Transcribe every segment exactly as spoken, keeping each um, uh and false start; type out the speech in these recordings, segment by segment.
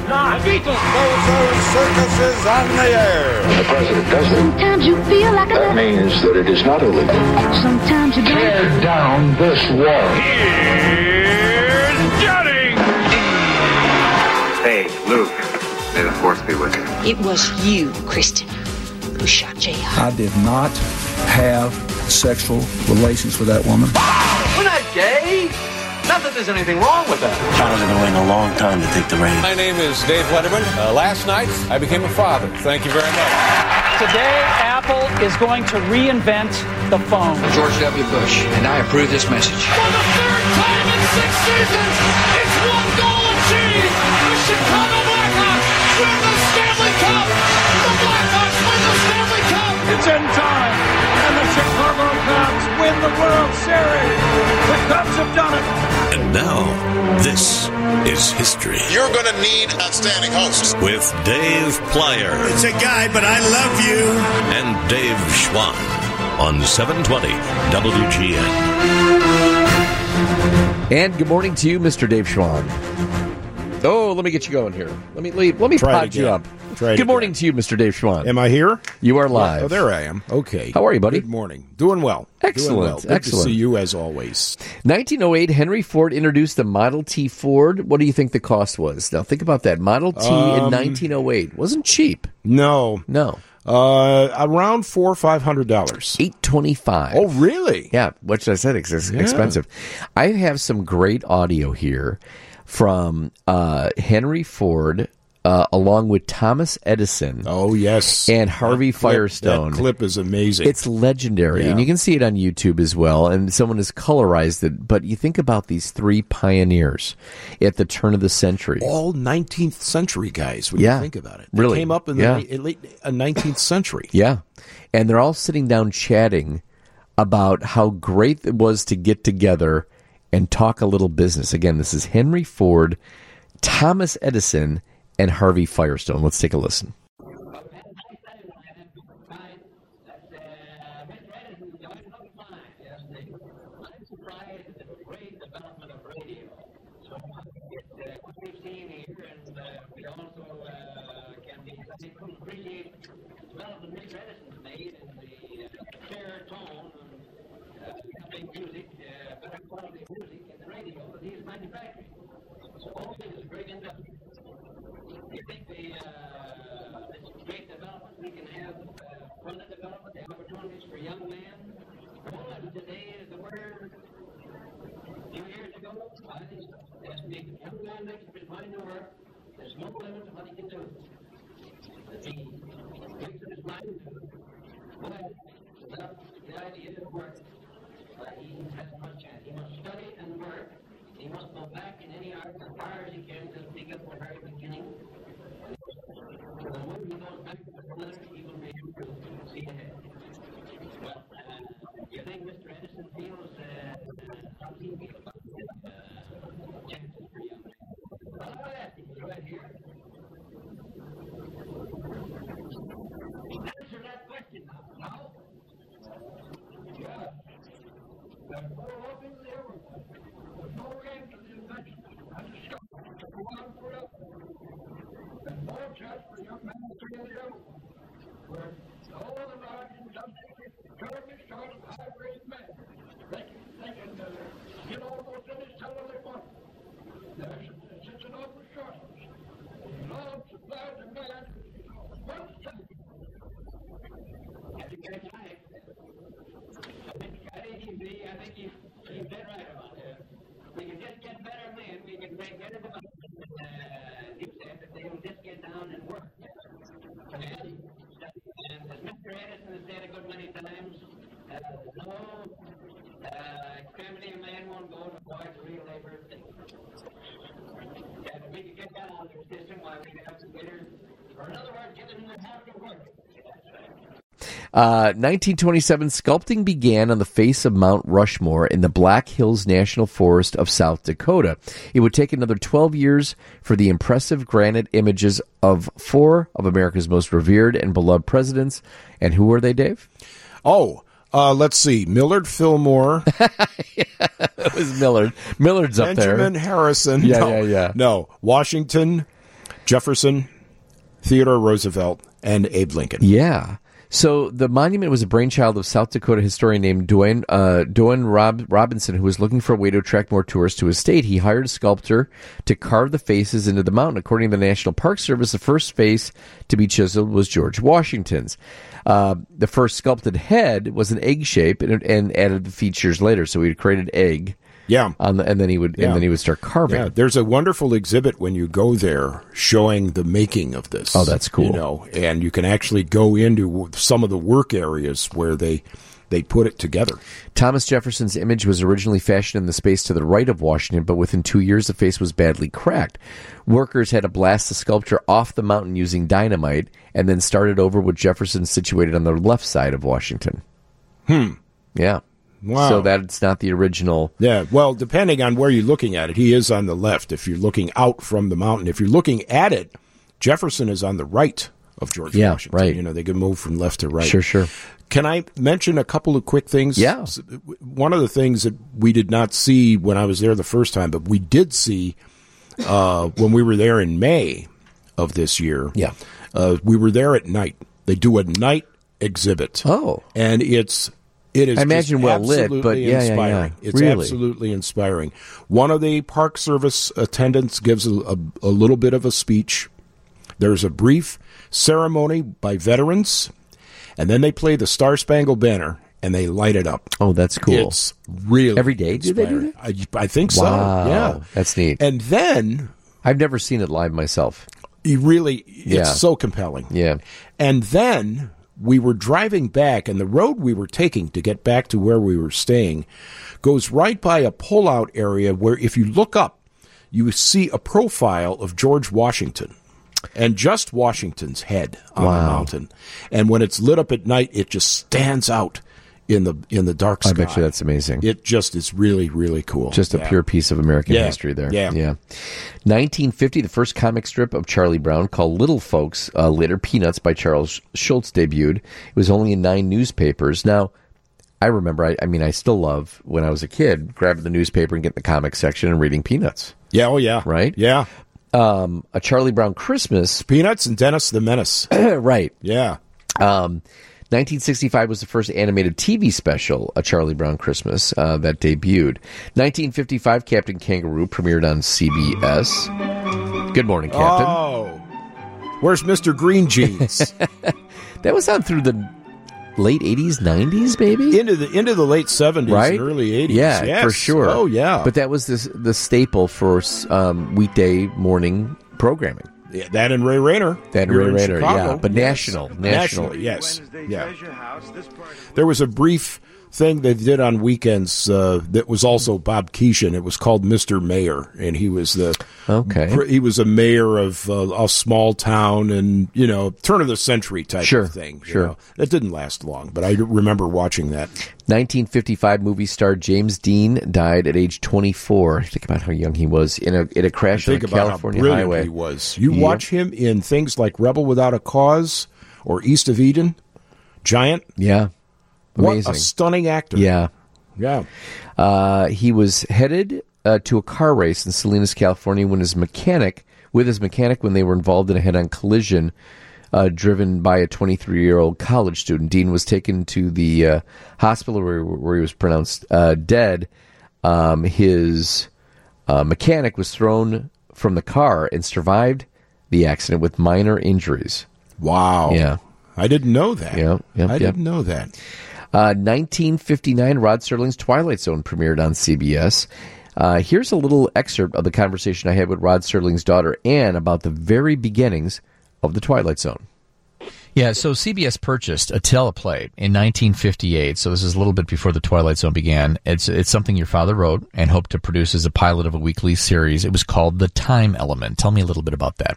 not. The Beatles. Circuses on the air. When the president does it, sometimes you feel like a... that means that it is not illegal. Sometimes you don't. Tear down this wall. Here's Johnny. Hey, Luke. May the force be with you. It was you, Kristen, who shot J R. I did not have sexual relations with that woman. We're not gay. Not that there's anything wrong with that. China's going to wait a long time to take the reins. My name is Dave Letterman. Uh, last night, I became a father. Thank you very much. Today, Apple is going to reinvent the phone. George W. Bush, and I approve this message. For the third time in six seasons, it's one goal achieved. The Chicago Blackhawks win the Stanley Cup. The Blackhawks win the Stanley Cup. It's in time, and the Chicago Cubs win the World Series. The Cubs have done it. And now, this is history. You're going to need outstanding hosts. With Dave Plyer. It's a guy, but I love you. And Dave Schwann on seven twenty W G N. And good morning to you, Mister Dave Schwann. Oh, let me get you going here. Let me leave. Let me Try pod you up. Try good morning to you, Mister Dave Schwann. Am I here? You are live. Oh, there I am. Okay. How are you, buddy? Good morning. Doing well. Excellent. Doing well. Good Excellent. to see you as always. nineteen oh eight, Henry Ford introduced the Model T Ford. What do you think the cost was? Now, think about that. Model T um, in nineteen oh eight wasn't cheap. No. No. Uh, around four or five hundred dollars. Eight twenty-five. Oh, really? Yeah. Which I said it's Yeah. expensive. I have some great audio here from uh, Henry Ford, uh, along with Thomas Edison. Oh, yes. And Harvey that clip, Firestone. That clip is amazing. It's legendary. Yeah. And you can see it on YouTube as well. And someone has colorized it. But you think about these three pioneers at the turn of the century. All nineteenth century guys, when yeah. you think about it. They really. came up in yeah. the late uh, nineteenth century. Yeah. And they're all sitting down chatting about how great it was to get together and talk a little business. Again, this is Henry Ford, Thomas Edison, and Harvey Firestone. Let's take a listen. There's no limit to what he can do. If he makes up his mind to but without the idea of work, uh, he has much chance. He must study and work. He must go back in any art as far as he can to pick up the very beginning. So the moment he goes back to the letter, he will be able to see ahead. Well, uh, do you think Mister Edison feels uh, how he feels about his uh, chances for young men? Well, I'll ask him. He's right here. Answer that question now. Now? Yeah. There's more hope in the ever. There's no end to the invention. That's a shock. To go on forever. There's more chance for young men to get the ever. Where all the large industries terribly short of high-grade men. They can, they can uh, get almost any seller they want. There's such an awful shortage. Love, supply, demand, one second. I think that's right. I think, I think he's, I think he's, he's dead right about that. We can just get better men, we can make better development. Uh, he said that they will just get down and work. And, and as Mister Edison has said a good many times, uh, no uh, extremity a man won't go to avoid real labor thing. And we can get that out of the system while we have to get her, or in other words, get them to have to work. Uh, nineteen twenty-seven, sculpting began on the face of Mount Rushmore in the Black Hills National Forest of South Dakota. It would take another twelve years for the impressive granite images of four of America's most revered and beloved presidents. And who were they, Dave? Oh, uh, let's see. Millard Fillmore. Yeah, it was Millard. Millard's up there. Benjamin Harrison. Yeah, no, yeah, yeah. No, Washington. Jefferson, Theodore Roosevelt, and Abe Lincoln. Yeah. So the monument was a brainchild of South Dakota historian named Dwayne, uh, Dwayne Rob, Robinson, who was looking for a way to attract more tourists to his state. He hired a sculptor to carve the faces into the mountain. According to the National Park Service, the first face to be chiseled was George Washington's. Uh, the first sculpted head was an egg shape and, and added the features later. So he created egg. Yeah, on the, and then he would yeah. and then he would start carving. Yeah, there's a wonderful exhibit when you go there showing the making of this. Oh, that's cool. You know, and you can actually go into some of the work areas where they they put it together. Thomas Jefferson's image was originally fashioned in the space to the right of Washington, but within two years the face was badly cracked. Workers had to blast the sculpture off the mountain using dynamite, and then started over with Jefferson situated on the left side of Washington. Hmm. Yeah. Wow. So that's not the original. Yeah, well, depending on where you're looking at it, he is on the left. If you're looking out from the mountain, if you're looking at it, Jefferson is on the right of George yeah, Washington. Right. You know, they can move from left to right. Sure, sure. Can I mention a couple of quick things? Yeah. One of the things that we did not see when I was there the first time, but we did see uh, when we were there in May of this year. Yeah. Uh, we were there at night. They do a night exhibit. Oh. And it's... It is I imagine well lit, but yeah, inspiring. yeah, yeah. It's really? absolutely inspiring. One of the Park Service attendants gives a, a, a little bit of a speech. There's a brief ceremony by veterans, and then they play the Star Spangled Banner, and they light it up. Oh, that's cool. It's really every day. Do they do that? I, I think so. Wow. Yeah, that's neat. And then I've never seen it live myself. You really, it's yeah. so compelling. Yeah, and then. We were driving back, and the road we were taking to get back to where we were staying goes right by a pull-out area where if you look up, you see a profile of George Washington and just Washington's head on wow. the mountain. And when it's lit up at night, it just stands out in the in the dark sky. I bet you that's amazing. It just is really, really cool. Just a yeah. pure piece of American yeah. history there. Yeah. yeah. nineteen fifty, the first comic strip of Charlie Brown called Little Folks, uh, later Peanuts by Charles Schulz debuted. It was only in nine newspapers. Now, I remember, I, I mean, I still love, when I was a kid, grabbing the newspaper and getting the comic section and reading Peanuts. Yeah, oh yeah. Right? Yeah. Um, a Charlie Brown Christmas. Peanuts and Dennis the Menace. Right. Yeah. Um, nineteen sixty-five was the first animated T V special, A Charlie Brown Christmas, uh, that debuted. nineteen fifty-five, Captain Kangaroo premiered on C B S. Good morning, Captain. Oh, where's Mister Green Jeans? That was on through the late eighties, nineties, maybe? Into the into the late seventies, right? and early eighties. Yeah, yes. for sure. Oh, yeah. But that was this, the staple for um, weekday morning programming. Yeah, that and Ray Rayner. That and Ray Rayner, yeah. But yes. national. National. Nationally, yes. Yeah. There was a brief thing they did on weekends uh, that was also Bob Keeshan. It was called Mister Mayor, and he was the okay. He was a mayor of uh, a small town, and you know, turn of the century type sure. of thing. Sure, know. That didn't last long, but I remember watching that. nineteen fifty-five movie star James Dean died at age twenty-four. Think about how young he was in a in a crash on a California how brilliant highway. He was. You yeah. watch him in things like Rebel Without a Cause or East of Eden, Giant. Yeah. Amazing. What a stunning actor. Yeah. Yeah. Uh, he was headed uh, to a car race in Salinas, California when his mechanic, with his mechanic when they were involved in a head-on collision uh, driven by a twenty-three-year-old college student. Dean was taken to the uh, hospital where, where he was pronounced uh, dead. Um, his uh, mechanic was thrown from the car and survived the accident with minor injuries. Wow. Yeah. I didn't know that. Yeah, yep, I yep. didn't know that. Uh, nineteen fifty-nine, Rod Serling's Twilight Zone premiered on C B S. Uh, here's a little excerpt of the conversation I had with Rod Serling's daughter, Anne, about the very beginnings of the Twilight Zone. Yeah, so C B S purchased a teleplay in nineteen fifty-eight, so this is a little bit before the Twilight Zone began. It's it's something your father wrote and hoped to produce as a pilot of a weekly series. It was called The Time Element. Tell me a little bit about that.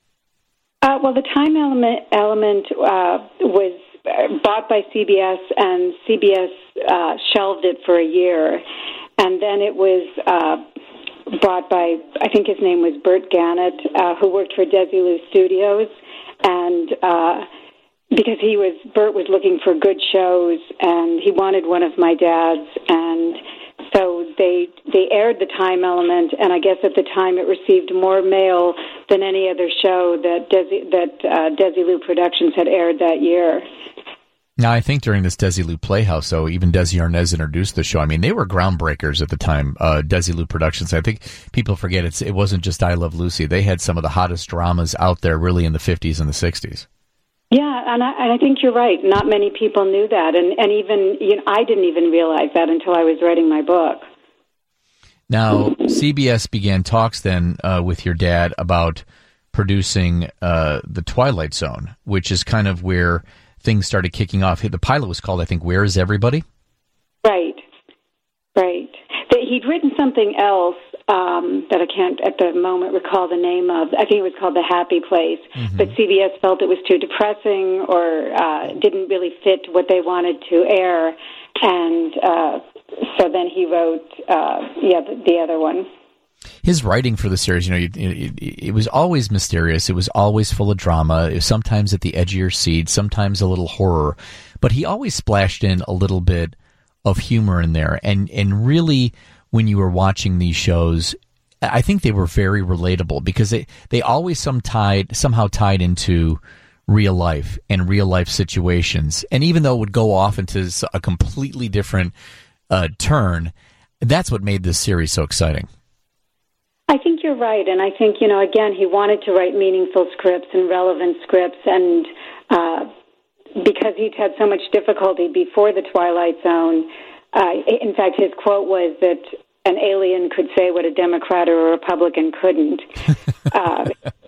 Uh, well, The Time Element, element uh, was bought by C B S, and C B S uh, shelved it for a year. And then it was uh, bought by, I think his name was Burt Gannett, uh, who worked for Desilu Studios. And uh, because he was, Burt was looking for good shows, and he wanted one of my dad's. And so they they aired The Time Element, and I guess at the time it received more mail than any other show that Desi, that uh, Desilu Productions had aired that year. Now, I think during this Desilu Playhouse, so even Desi Arnaz introduced the show. I mean, they were groundbreakers at the time, uh, Desilu Productions. I think people forget it's, it wasn't just I Love Lucy. They had some of the hottest dramas out there really in the fifties and the sixties. Yeah, and I, and I think you're right. Not many people knew that, and, and even you know, I didn't even realize that until I was writing my book. Now, C B S began talks then uh, with your dad about producing uh, The Twilight Zone, which is kind of where things started kicking off. The pilot was called, I think, Where Is Everybody? Right, right. He'd written something else um, that I can't at the moment recall the name of. I think it was called The Happy Place, mm-hmm. but C B S felt it was too depressing or uh, didn't really fit what they wanted to air, and uh, so then he wrote uh, yeah, the, the other one. His writing for the series, you know, it, it, it was always mysterious. It was always full of drama. It was sometimes at the edge of your seat, sometimes a little horror. But he always splashed in a little bit of humor in there. And, and really, when you were watching these shows, I think they were very relatable because they, they always some tied, somehow tied into real life and real life situations. And even though it would go off into a completely different uh, turn, that's what made this series so exciting. I think you're right, and I think, you know, again, he wanted to write meaningful scripts and relevant scripts, and uh, because he'd had so much difficulty before The Twilight Zone, uh, in fact, his quote was that an alien could say what a Democrat or a Republican couldn't. uh,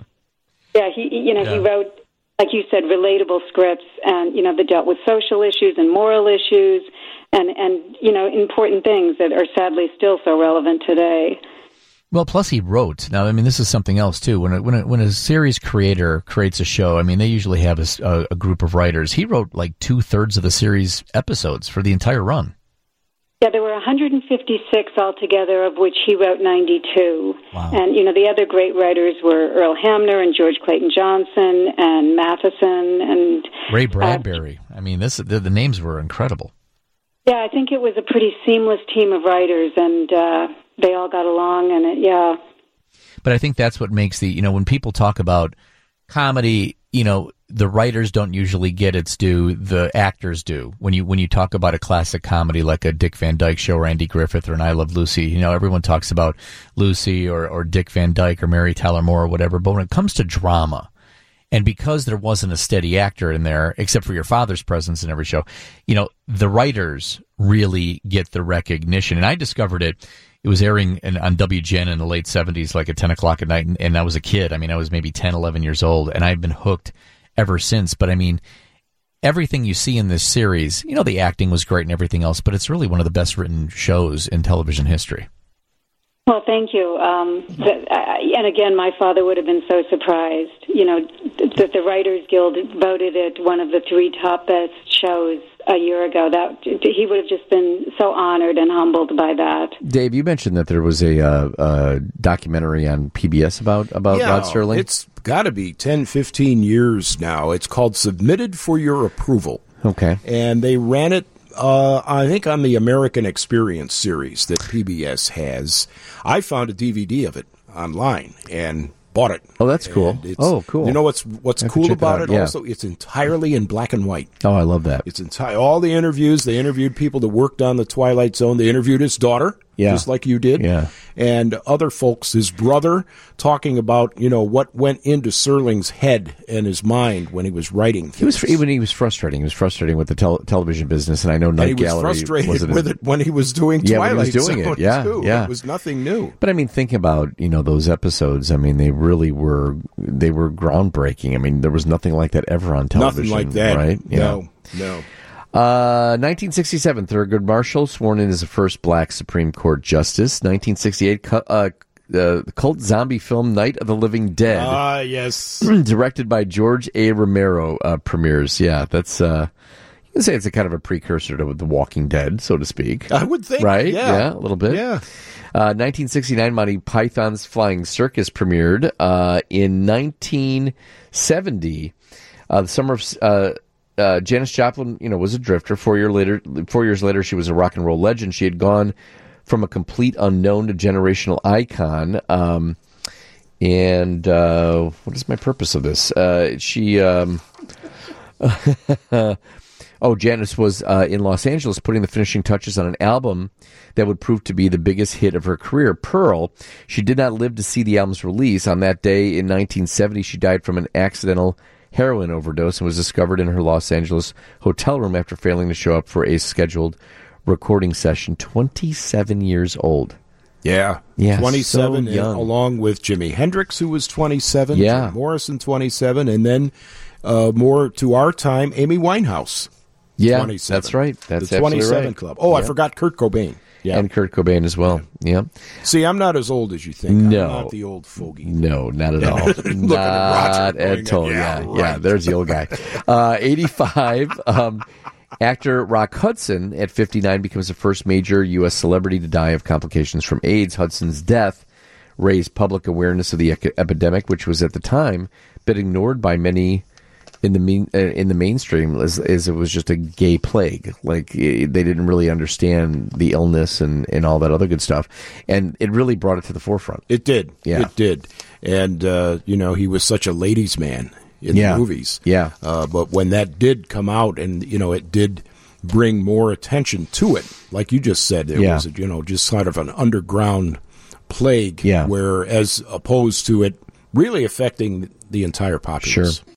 yeah, he, you know, yeah. he wrote, like you said, relatable scripts, and, you know, that dealt with social issues and moral issues, and, and you know, important things that are sadly still so relevant today. Well, plus he wrote. Now, I mean, this is something else, too. When a, when a, when a series creator creates a show, I mean, they usually have a, a group of writers. He wrote like two-thirds of the series episodes for the entire run. Yeah, there were one hundred fifty-six altogether, of which he wrote ninety-two. Wow. And, you know, the other great writers were Earl Hamner and George Clayton Johnson and Matheson and... Ray Bradbury. Uh, I mean, this the, the names were incredible. Yeah, I think it was a pretty seamless team of writers, and... Uh, they all got along, and it, yeah. But I think that's what makes the, you know, when people talk about comedy, you know, the writers don't usually get its due, the actors do. When you when you talk about a classic comedy like a Dick Van Dyke Show or Andy Griffith or An I Love Lucy, you know, everyone talks about Lucy or, or Dick Van Dyke or Mary Tyler Moore or whatever. But when it comes to drama, and because there wasn't a steady actor in there, except for your father's presence in every show, you know, the writers really get the recognition. And I discovered it. It was airing in, on W G N in the late seventies, like at ten o'clock at night, and, and I was a kid. I mean, I was maybe ten, eleven years old, and I've been hooked ever since. But, I mean, everything you see in this series, you know, the acting was great and everything else, but it's really one of the best-written shows in television history. Well, thank you. Um, the, uh, and again, my father would have been so surprised, you know, that the Writers Guild voted it one of the three top best shows a year ago. That he would have just been so honored and humbled by that. Dave, you mentioned that there was a, uh, a documentary on P B S about, about yeah, Rod Serling. It's got to be ten, fifteen years now. It's called Submitted for Your Approval. Okay. And they ran it, uh, I think, on the American Experience series that P B S has. I found a D V D of it online and bought it. Oh, that's cool. Oh, cool. You know what's what's cool about it? it yeah. Also, it's entirely in black and white. Oh, I love that. It's entire all the interviews. They interviewed people that worked on the Twilight Zone. They interviewed his daughter, yeah. just like you did, yeah. and other folks. His brother, talking about you know what went into Serling's head and his mind when he was writing things. He was even he was frustrating. He was frustrating with the tel- television business, and I know Night and he Gallery was frustrated with a, it when he was doing yeah, Twilight when he was doing Zone it. Yeah, too. yeah. It was nothing new. But I mean, think about you know those episodes. I mean, they really were they were groundbreaking. I mean, there was nothing like that ever on television. Nothing like that, right? No, yeah. no. Uh, nineteen sixty-seven, Thurgood Marshall sworn in as the first black Supreme Court justice. nineteen sixty-eight, uh, uh, the cult zombie film Night of the Living Dead. Ah, yes. Directed by George A. Romero, uh, premieres. Yeah, that's, uh, you can say it's a kind of a precursor to The Walking Dead, so to speak. I would think. Right? Yeah, yeah a little bit. Yeah. Uh, nineteen sixty-nine, Monty Python's Flying Circus premiered. Uh, in nineteen seventy, uh, the summer of, uh, Uh, Janis Joplin, you know, was a drifter. Four year later, four years later, she was a rock and roll legend. She had gone from a complete unknown to generational icon. Um, and uh, what is my purpose of this? Uh, she... Um, oh, Janis was uh, in Los Angeles putting the finishing touches on an album that would prove to be the biggest hit of her career, Pearl. She did not live to see the album's release. On that day in nineteen seventy, she died from an accidental heroin overdose and was discovered in her Los Angeles hotel room after failing to show up for a scheduled recording session. twenty-seven years old. Yeah, yeah, twenty-seven, so young. Along with Jimi Hendrix, who was twenty-seven, yeah. Jim Morrison, twenty-seven, and then uh, more to our time, Amy Winehouse. Yeah, twenty-seven. That's right. That's the absolutely twenty-seven right. Club. Oh, yeah. I forgot Kurt Cobain. Yeah. And Kurt Cobain as well. Yeah. See, I'm not as old as you think. No. I'm not the old fogey. No, not at all. not at, at all. Yeah, yeah, right. yeah. There's the old guy. Uh, eighty-five. Um, actor Rock Hudson, at fifty-nine, becomes the first major U S celebrity to die of complications from AIDS. Hudson's death raised public awareness of the ec- epidemic, which was at the time but ignored by many in the mean, uh, in the mainstream as, as it was just a gay plague. Like it, they didn't really understand the illness and, and all that other good stuff, and it really brought it to the forefront. It did. Yeah. It did. And uh, you know, he was such a ladies' man in yeah. the movies. Yeah. Uh, but when that did come out, and you know, it did bring more attention to it. Like you just said, it yeah. was you know just sort of an underground plague. Yeah. Where as opposed to it really affecting the entire populace. Sure.